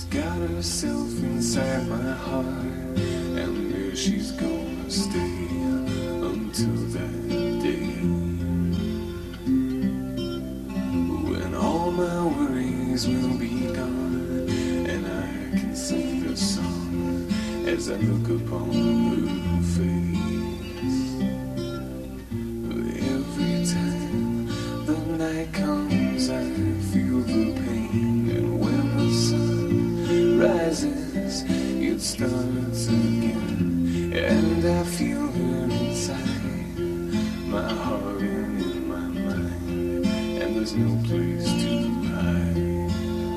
got herself inside my heart, and there she's gonna stay until that day when all my worries will be gone, and I can sing a song as I look upon her face. Every time the night comes, I feel the pain, and when the sun rises, it starts again, and I feel her inside my heart and in my mind, and there's no place to hide.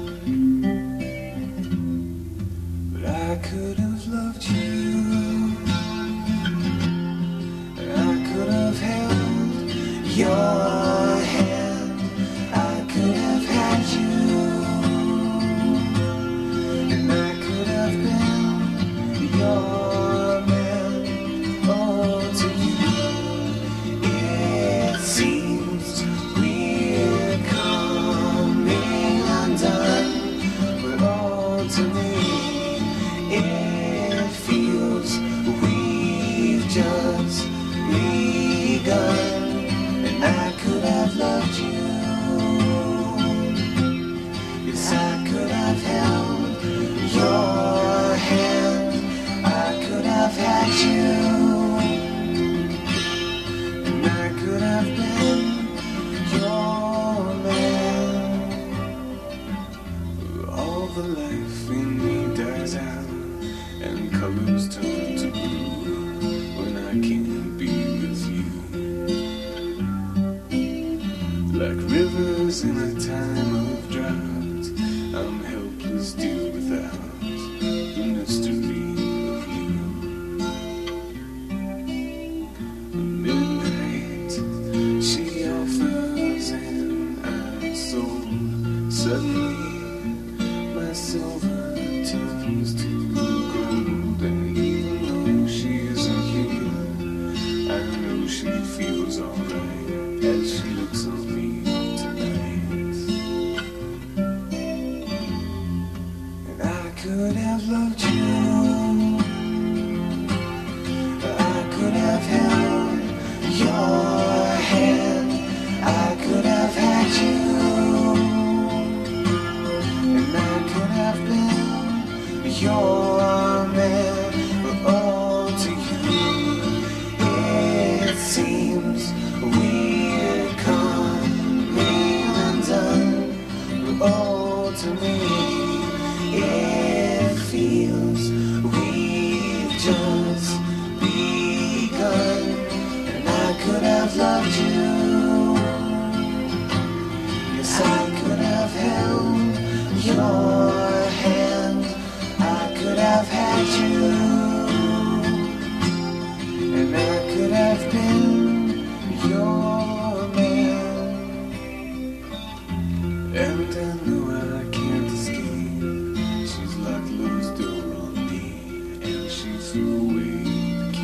But I could have loved you, I could have held your hand, I could have had you, and I could have been your man. Oh, to you it seems we're coming undone, but oh, to me it feels we've just begun. And I could have loved you, yes, I could have held your hand, I could have had you, and I could have been your man. All the life in me dies out, and colors turn to blue when I can't be with you. Like rivers in a time of drought, I'm helpless, dear, without the mystery of you. Midnight, she offers, and I'm sold. Suddenly, my silver turns to gold, and even though she isn't here, I know she feels alright as she looks on me tonight. And I could have loved you, I could have held your hand, I could have had you, and I could have been your man. But oh, to you it seems we're coming undone, but oh, to me it feels we've just begun. And I could have loved you, yes, I could have held your hand, I could have had you, and I could have been your man. And I know I can't escape, she's locked love's door on me, and she threw away the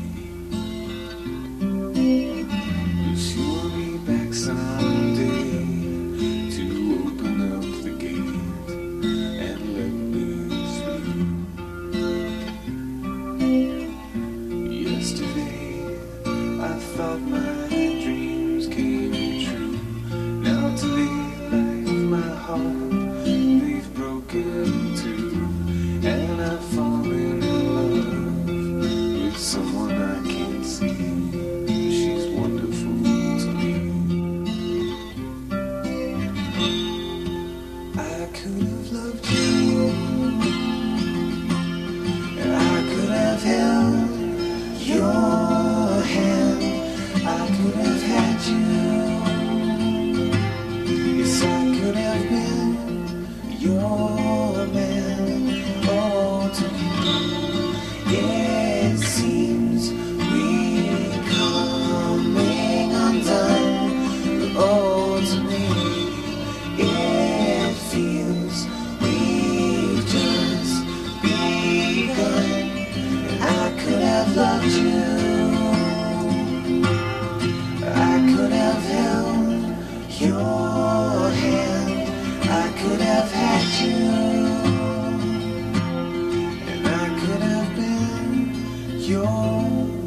key. But she will be back someday to open up the gate and let me through. Yesterday I thought my dreams came true. Now today my heart, they've broken too, and I've fallen in love with someone I can't see. She's wonderful to me. I could have loved you, and I could have held your hand, I could have had you, yes, I could have been your man. Oh, to you it seems we're coming undone, but oh, to me it feels we've just love.